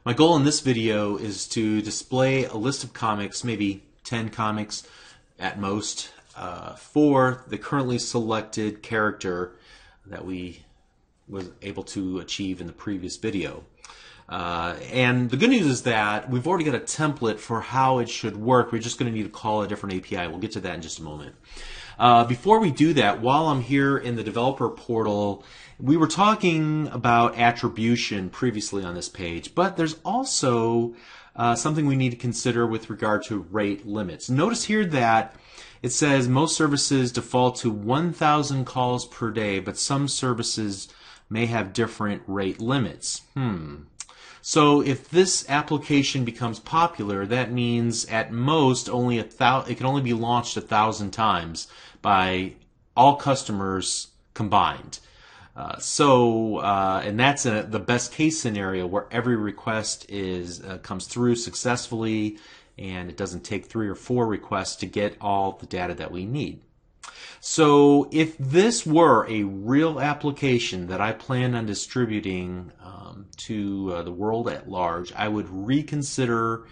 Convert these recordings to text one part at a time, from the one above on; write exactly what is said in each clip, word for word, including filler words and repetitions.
My goal in this video is to display a list of comics, maybe ten comics at most, uh, for the currently selected character that we was able to achieve in the previous video. Uh, and the good news is that we've already got a template for how it should work. We're just going to need to call a different A P I. We'll get to that in just a moment. Uh, before we do that, while I'm here in the developer portal, we were talking about attribution previously on this page, but there's also uh, something we need to consider with regard to rate limits. Notice here that it says most services default to one thousand calls per day, but some services may have different rate limits. Hmm. So if this application becomes popular, that means at most only a thou it can only be launched a thousand times by all customers combined. Uh, so, uh, and that's a, the best case scenario where every request is uh, comes through successfully, and it doesn't take three or four requests to get all the data that we need. So if this were a real application that I plan on distributing um, to uh, the world at large, I would reconsider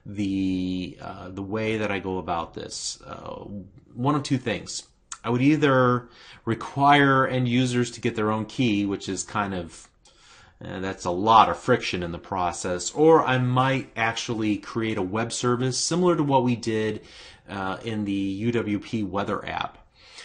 the uh, the way that I go about this. Uh, one of two things. I would either require end users to get their own key, which is kind of uh, that's a lot of friction in the process, or I might actually create a web service similar to what we did uh, in the U W P weather app.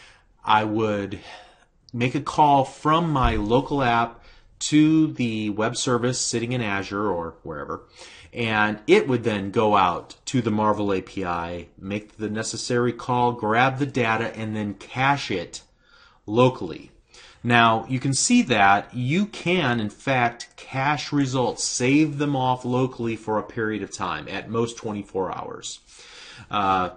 I would make a call from my local app to the web service sitting in Azure or wherever, and it would then go out to the Marvel A P I, make the necessary call, grab the data, and then cache it locally. Now, you can see that you can, in fact, cache results, save them off locally for a period of time, at most twenty-four hours. Uh,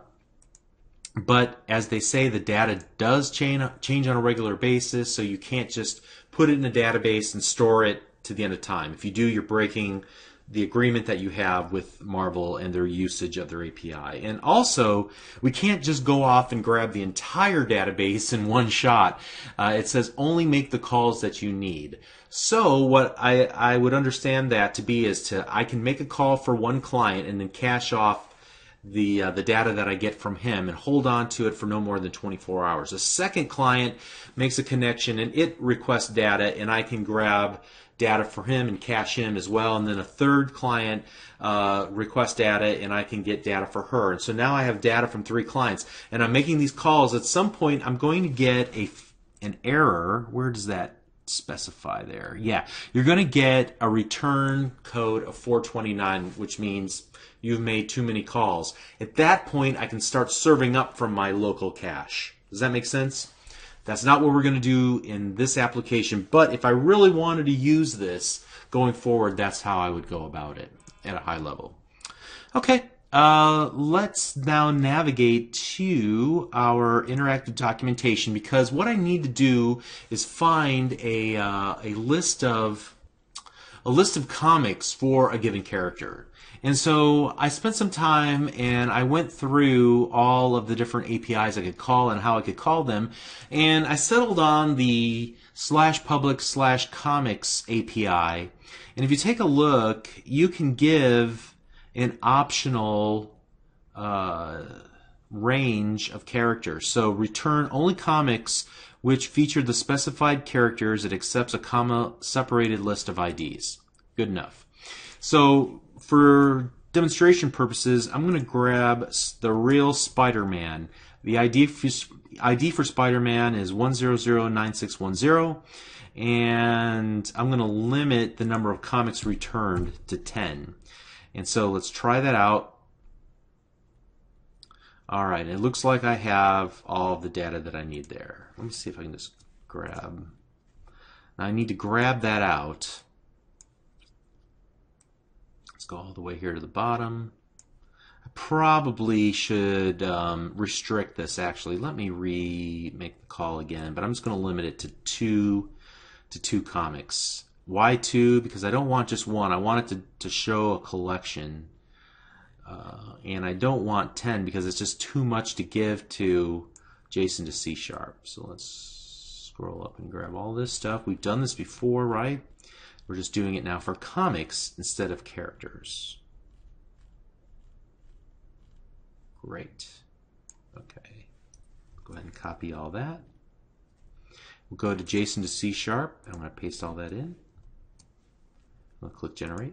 But as they say, the data does change, change on a regular basis, so you can't just put it in a database and store it to the end of time. If you do, you're breaking the agreement that you have with Marvel and their usage of their A P I. And also, we can't just go off and grab the entire database in one shot. Uh, it says only make the calls that you need. So what I, I would understand that to be is to I can make a call for one client and then cache off the uh, the data that I get from him and hold on to it for no more than twenty-four hours. A second client makes a connection and it requests data, and I can grab data for him and cache him as well. And then a third client uh, requests data, and I can get data for her. And so now I have data from three clients, and I'm making these calls. At some point, I'm going to get a an error. Where does that specify there? Yeah, you're going to get a return code of four twenty-nine, which means you've made too many calls. At that point, I can start serving up from my local cache. Does that make sense? That's not what we're going to do in this application, but if I really wanted to use this going forward, that's how I would go about it at a high level. Okay, uh, let's now navigate to our interactive documentation, because what I need to do is find a, uh, a list of a list of comics for a given character. And so I spent some time and I went through all of the different A P Is I could call and how I could call them, and I settled on the slash public slash comics A P I. And if you take a look, you can give an optional uh, range of characters. So return only comics which feature the specified characters. It accepts a comma separated list of I Ds. Good enough. So for demonstration purposes, I'm going to grab the real Spider-Man. The I D for, I D for Spider-Man is one zero zero nine six one zero, and I'm going to limit the number of comics returned to ten. And so let's try that out. Alright, it looks like I have all of the data that I need there. Let me see if I can just grab. Now I need to grab that out. Let's go all the way here to the bottom. I probably should um, restrict this actually. Let me re-make the call again, but I'm just going to limit it to two to two comics. Why two? Because I don't want just one. I want it to, to show a collection. Uh, and I don't want ten because it's just too much to give to Jason to C Sharp. So let's scroll up and grab all this stuff. We've done this before, right? We're just doing it now for comics instead of characters. Great. Okay. Go ahead and copy all that. We'll go to JSON to C sharp, and I'm going to paste all that in. I'll click Generate.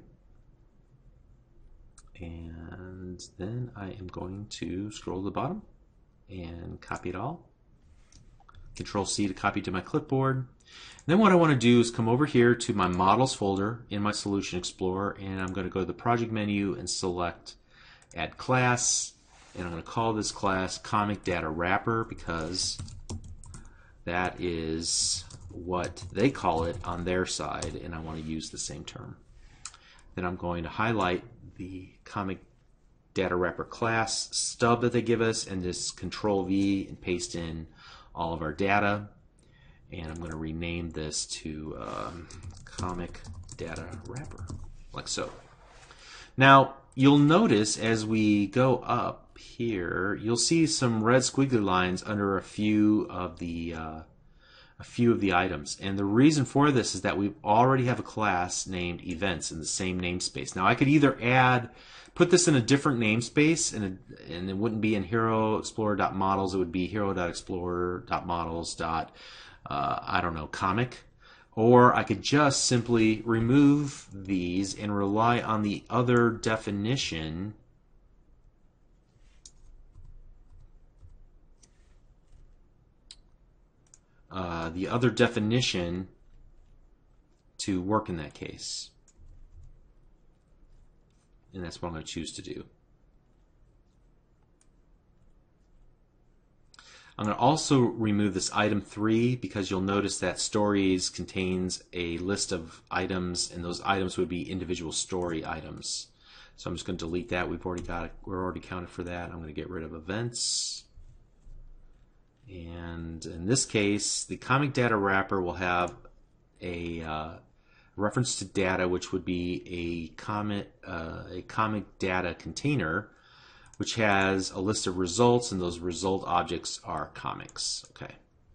And then I am going to scroll to the bottom and copy it all. Control C to copy to my clipboard. And then what I want to do is come over here to my Models folder in my Solution Explorer, and I'm going to go to the Project menu and select Add Class. And I'm going to call this class Comic Data Wrapper because that is what they call it on their side, and I want to use the same term. Then I'm going to highlight the Comic Data Wrapper class stub that they give us and just Control V and paste in all of our data. And I'm going to rename this to um, Comic Data Wrapper, like so. Now, you'll notice as we go up here, you'll see some red squiggly lines under a few of the uh, a few of the items. And the reason for this is that we already have a class named Events in the same namespace. Now, I could either add, put this in a different namespace, and, a, and it wouldn't be in Hero Explorer dot models. It would be Hero dot Explorer dot models. Dot, uh, I don't know, comic. Or I could just simply remove these and rely on the other definition uh, the other definition to work in that case. And that's what I'm going to choose to do. I'm going to also remove this item three because you'll notice that stories contains a list of items, and those items would be individual story items. So I'm just going to delete that. We've already got it. We're already counted for that. I'm going to get rid of events. And in this case, the Comic Data Wrapper will have a uh, reference to data, which would be a comic uh, a comic data container, which has a list of results, and those result objects are comics. Okay.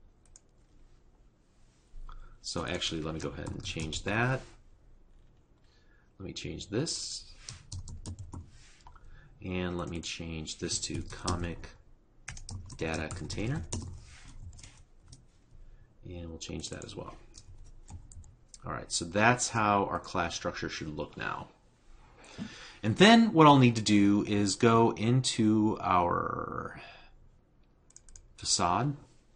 So actually, let me go ahead and change that. Let me change this. And let me change this to comic data container. And we'll change that as well. All right, so that's how our class structure should look now. And then what I'll need to do is go into our facade,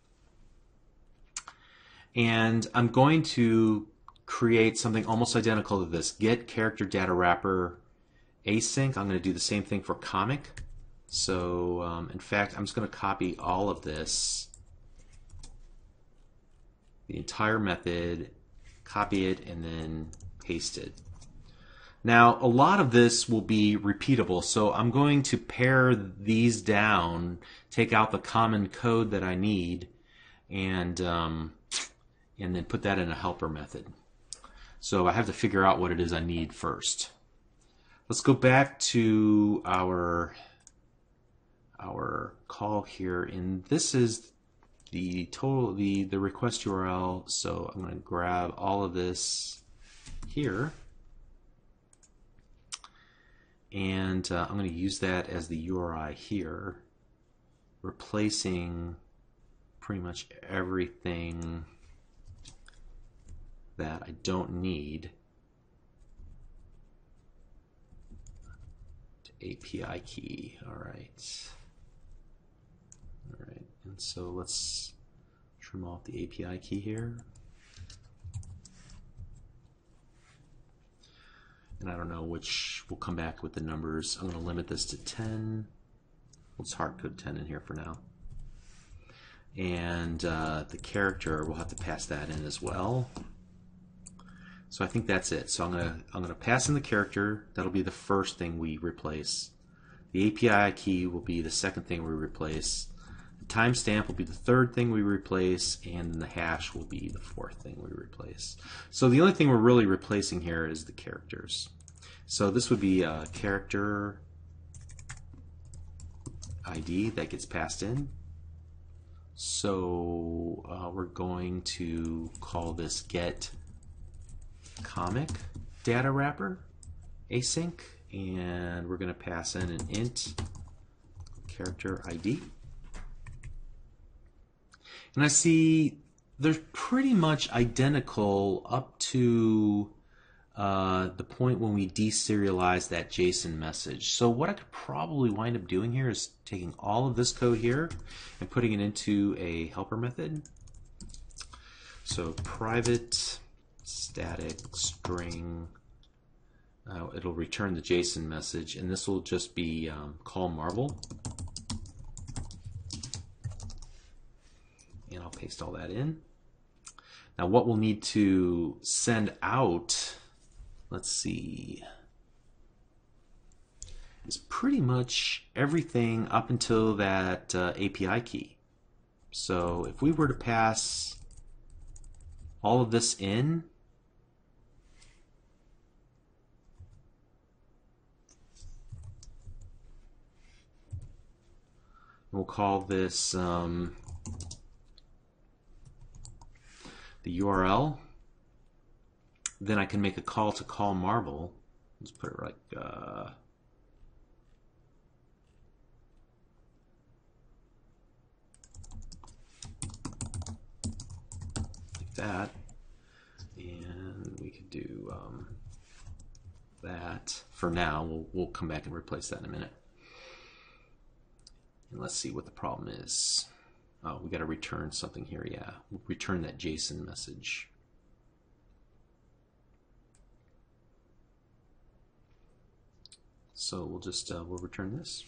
and I'm going to create something almost identical to this. Get character data wrapper async. I'm going to do the same thing for comic. So um, in fact, I'm just going to copy all of this, the entire method, copy it, and then paste it. Now, a lot of this will be repeatable, so I'm going to pare these down, take out the common code that I need, and um, and then put that in a helper method. So I have to figure out what it is I need first. Let's go back to our our call here, and this is the total the the request U R L. So I'm going to grab all of this here. And uh, I'm going to use that as the U R I here, replacing pretty much everything that I don't need. A P I key. All right. All right. And so let's trim off the A P I key here. And I don't know which, we'll come back with the numbers. I'm going to limit this to ten. Let's hard code ten in here for now. And uh, the character, we'll have to pass that in as well. So I think that's it. So I'm going to I'm going to pass in the character. That'll be the first thing we replace. The A P I key will be the second thing we replace. The timestamp will be the third thing we replace, and the hash will be the fourth thing we replace. So the only thing we're really replacing here is the characters. So this would be a character I D that gets passed in. So uh, we're going to call this get comic data wrapper async, and we're going to pass in an int character I D. And I see they're pretty much identical up to uh, the point when we deserialize that JSON message. So what I could probably wind up doing here is taking all of this code here and putting it into a helper method. So private static string, uh, it'll return the JSON message, and this will just be um, call Marvel. And I'll paste all that in. Now what we'll need to send out, let's see, is pretty much everything up until that uh, A P I key. So if we were to pass all of this in, we'll call this um, the U R L, then I can make a call to call Marvel. Let's put it like uh, like that, and we could do um, that for now. We'll, we'll come back and replace that in a minute. And let's see what the problem is. Oh, we got to return something here. Yeah, we'll return that JSON message. So we'll just uh, we'll return this.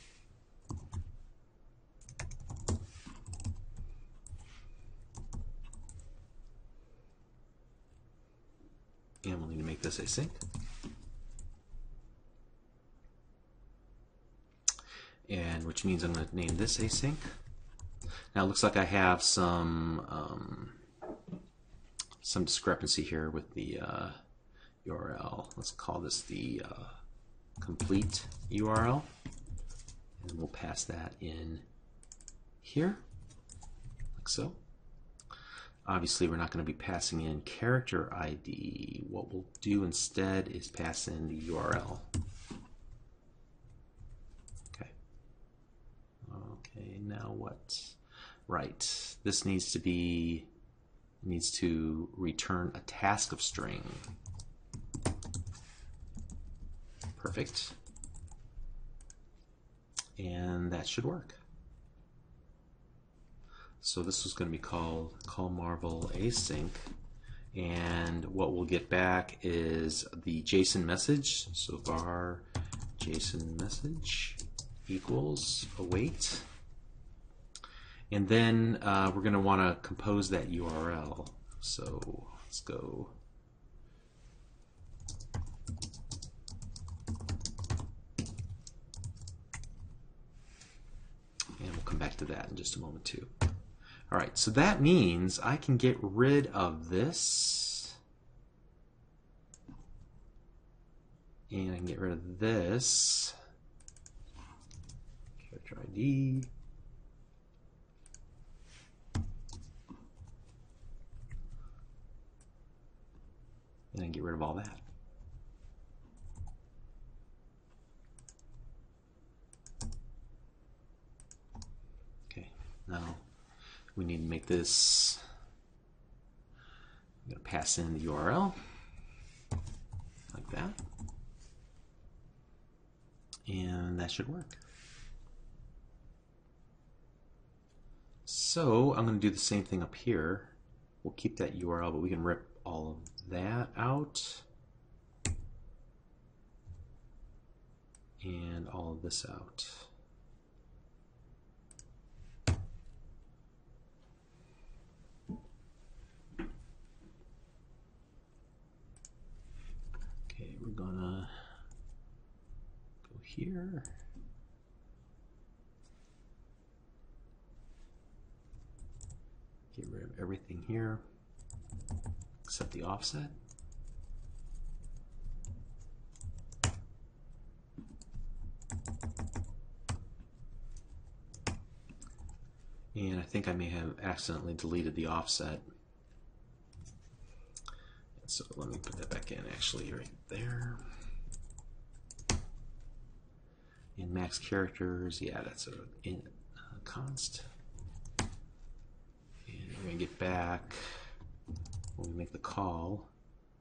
And we'll need to make this async. And which means I'm going to name this async. Now it looks like I have some um, some discrepancy here with the uh, U R L. Let's call this the uh, complete U R L, and we'll pass that in here, like so. Obviously, we're not going to be passing in character I D. What we'll do instead is pass in the U R L. Okay. Okay. Now what? Right, this needs to be, needs to return a task of string. Perfect. And that should work. So this is going to be called call Marvel async, and what we'll get back is the JSON message. So var JSON message equals await. And then uh, we're going to want to compose that U R L. So let's go. And we'll come back to that in just a moment too. All right, so that means I can get rid of this. And I can get rid of this. Character I D. And then get rid of all that. Okay, now we need to make this, I'm going to pass in the U R L, like that. And that should work. So I'm going to do the same thing up here. We'll keep that U R L, but we can rip all of that out and all of this out. Okay, we're gonna go here. Get rid of everything here except the offset. And I think I may have accidentally deleted the offset. So let me put that back in actually right there. In max characters, yeah, that's a in uh, const. And we're going to get back when we make the call.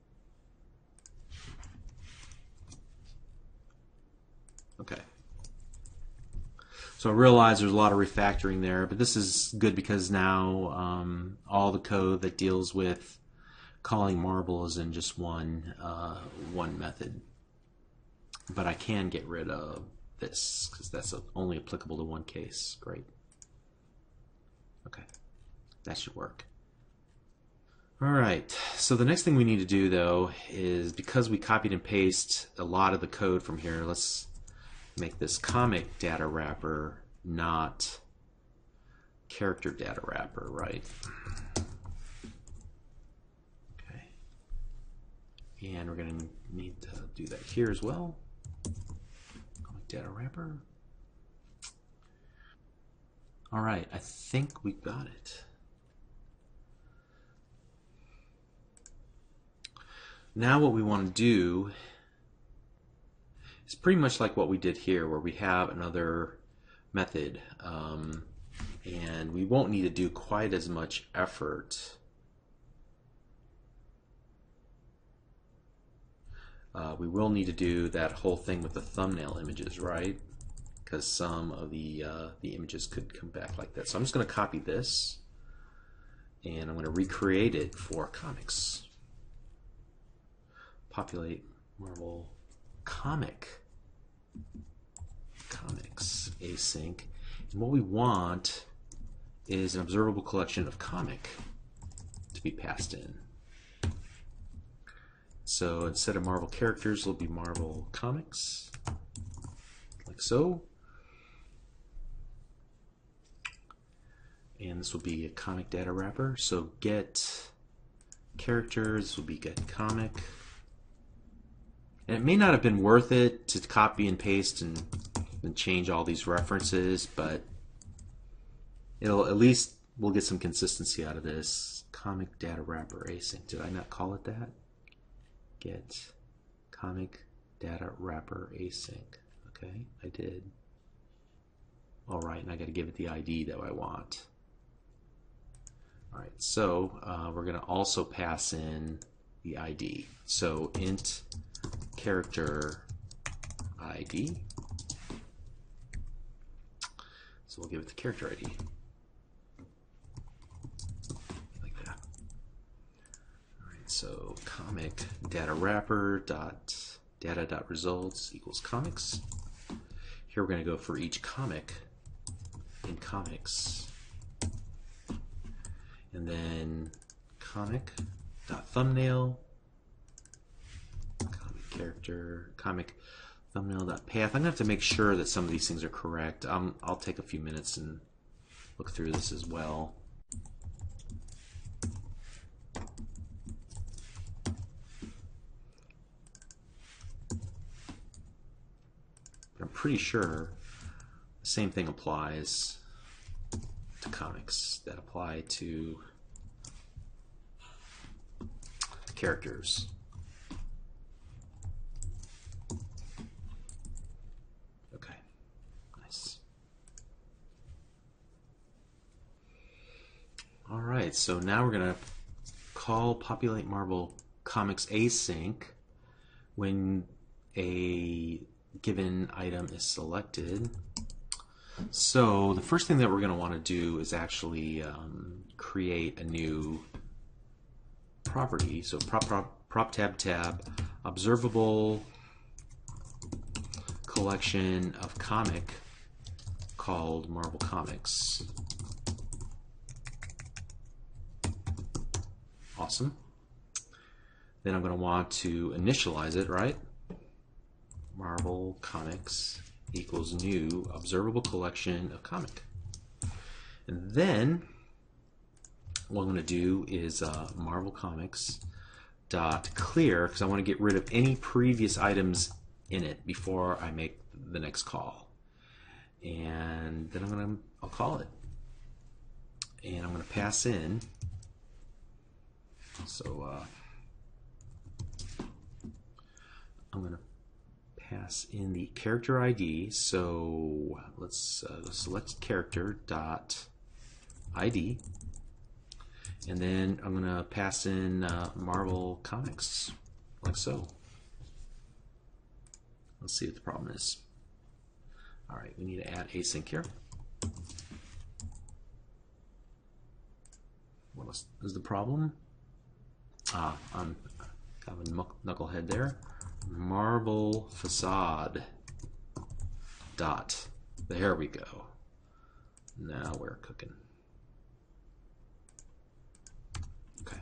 Okay. So I realize there's a lot of refactoring there, but this is good because now um, all the code that deals with calling marble is in just one uh, one method. But I can get rid of this because that's only applicable to one case. Great. Okay, that should work. All right, so the next thing we need to do though is, because we copied and pasted a lot of the code from here, let's make this comic data wrapper not character data wrapper, right? Okay. And we're going to need to do that here as well. Comic data wrapper. All right, I think we got it. Now what we want to do is pretty much like what we did here, where we have another method, um, and we won't need to do quite as much effort. Uh, we will need to do that whole thing with the thumbnail images, right? Because some of the uh, the images could come back like that. So I'm just going to copy this, and I'm going to recreate it for comics. Populate Marvel comic comics async, and what we want is an observable collection of comic to be passed in. So instead of Marvel characters, it'll be Marvel comics, like so. And this will be a comic data wrapper. So get characters will be get comic. And it may not have been worth it to copy and paste and, and change all these references, but it'll at least we'll get some consistency out of this. Comic data wrapper async. Did I not call it that? Get comic data wrapper async. Okay, I did. All right, and I got to give it the I D that I want. All right, so uh, we're going to also pass in the I D. So int character I D. So we'll give it the character I D. Like that. All right, so comic data wrapper dot data dot results equals comics. Here we're going to go for each comic in comics. And then comic dot thumbnail, comic character, comic thumbnail dot path. I'm gonna have to make sure that some of these things are correct. Um, I'll take a few minutes and look through this as well. But I'm pretty sure the same thing applies to comics that apply to characters. Okay, nice. All right, so now we're gonna call populate Marvel comics async when a given item is selected. So the first thing that we're going to want to do is actually um, create a new property. So prop, prop, prop tab tab observable collection of comic called Marvel Comics. Awesome. Then I'm going to want to initialize it, right? Marvel Comics equals new observable collection of comic. And then what I'm going to do is uh, Marvel Comics dot clear, because I want to get rid of any previous items in it before I make the next call. And then I'm going to I'll call it, and I'm going to pass in. So uh, I'm going to pass in the character I D. So let's uh, select character dot I D, and then I'm going to pass in uh, Marvel Comics, like so. Let's see what the problem is. All right, we need to add async here. What is, is the problem? Ah, I'm kind of a knucklehead there. Marble facade dot. There we go. Now we're cooking. Okay.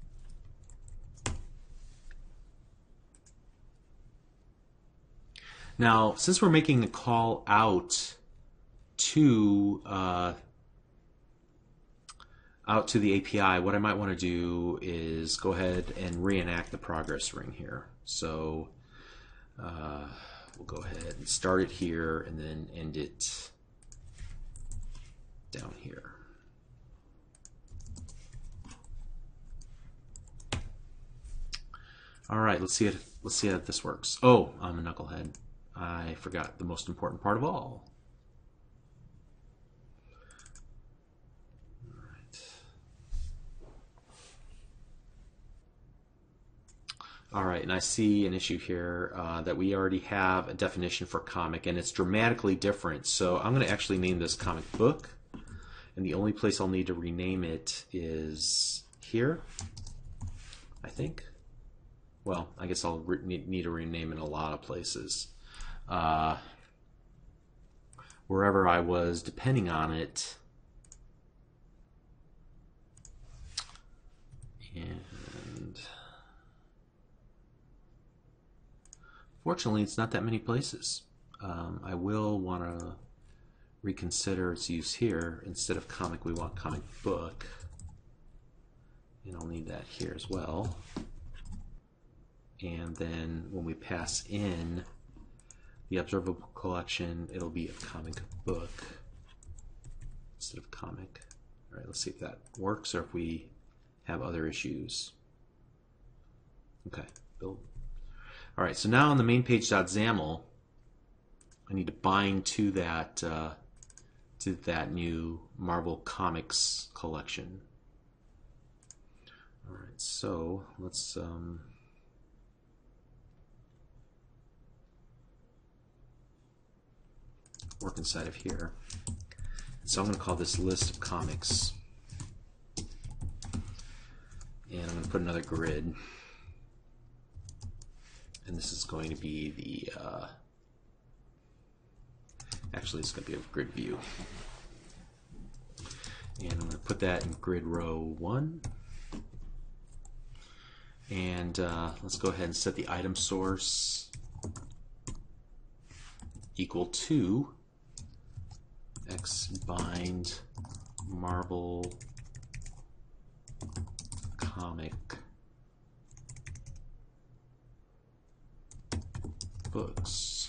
Now, since we're making a call out to uh, out to the A P I, what I might want to do is go ahead and reenact the progress ring here. So uh, we'll go ahead and start it here and then end it down here. All right, let's see it. Let's see how this works. Oh, I'm a knucklehead. I forgot the most important part of all. All right. All right, and I see an issue here uh, that we already have a definition for comic, and it's dramatically different. So I'm going to actually name this comic book, and the only place I'll need to rename it is here, I think. Well, I guess I'll re need to rename it in a lot of places. Uh, wherever I was depending on it. And fortunately, it's not that many places. Um, I will want to reconsider its use here. Instead of comic, we want comic book. And I'll need that here as well. And then when we pass in the observable collection, it'll be a comic book instead of comic. All right, let's see if that works or if we have other issues. Okay, build. All right, so now on the main page.xaml, I need to bind to that uh, to that new Marvel Comics collection. All right, so let's. Um, work inside of here. So I'm going to call this list of comics, and I'm going to put another grid, and this is going to be the uh, actually it's going to be a grid view, and I'm going to put that in grid row one, and uh, let's go ahead and set the item source equal to X bind Marvel comic books,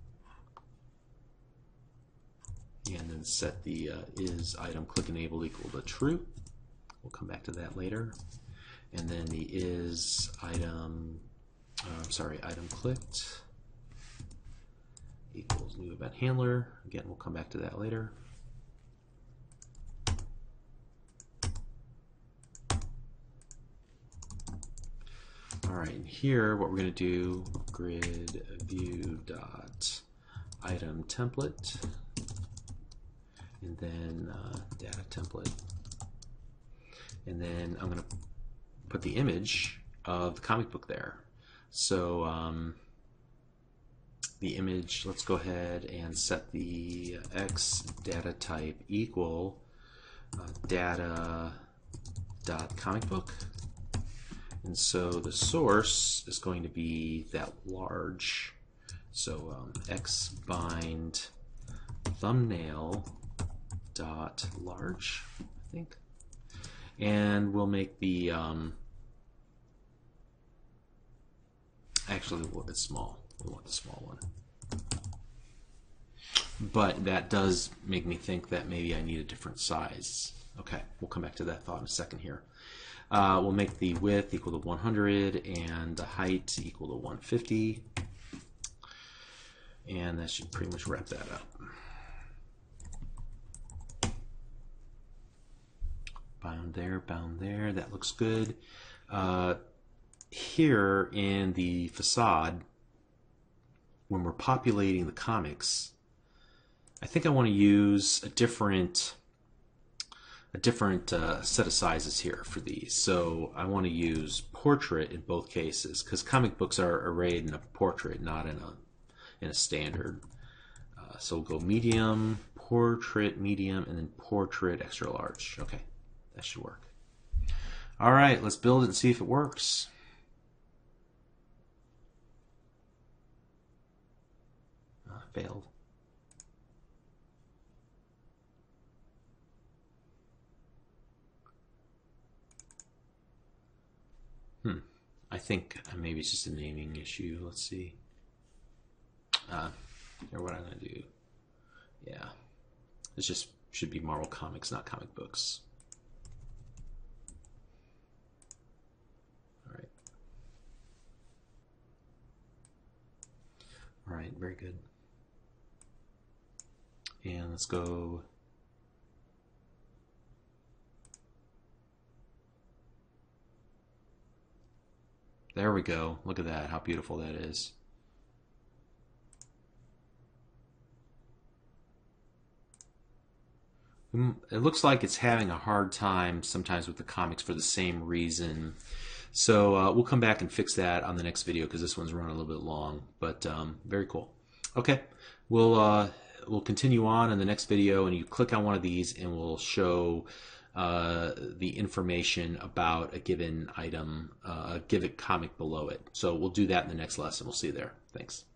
and then set the uh, is item click enabled equal to true. We'll come back to that later. And then the is item uh, I'm sorry item clicked equals new event handler. Again, we'll come back to that later. All right, and here what we're going to do, grid view dot item template, and then uh, data template, and then I'm going to put the image of the comic book there. So um, the image, let's go ahead and set the X data type equal uh, data dot comic book, and so the source is going to be that large. So um, X bind thumbnail dot large, I think, and we'll make the um, actually it's small. We want the small one. But that does make me think that maybe I need a different size. Okay, we'll come back to that thought in a second here. Uh, we'll make the width equal to one hundred and the height equal to one fifty. And that should pretty much wrap that up. Bound there, bound there. That looks good. Uh, here in the facade, when we're populating the comics, I think I want to use a different a different uh, set of sizes here for these. So I want to use portrait in both cases because comic books are arrayed in a portrait, not in a in a standard. Uh, so we'll go medium, portrait, medium, and then portrait extra large. Okay, that should work. All right, let's build it and see if it works. Uh, failed. Hmm. I think maybe it's just a naming issue. Let's see. Uh, here, what I'm going to do. Yeah. This just should be Marvel Comics, not comic books. All right. All right, very good. And let's go. There we go. Look at that, how beautiful that is. It looks like it's having a hard time sometimes with the comics for the same reason. So uh, we'll come back and fix that on the next video because this one's running a little bit long. But um, very cool. Okay, we'll uh, we'll continue on in the next video, and you click on one of these, and we'll show uh, the information about a given item, uh, a given comic below it. So we'll do that in the next lesson. We'll see you there. Thanks.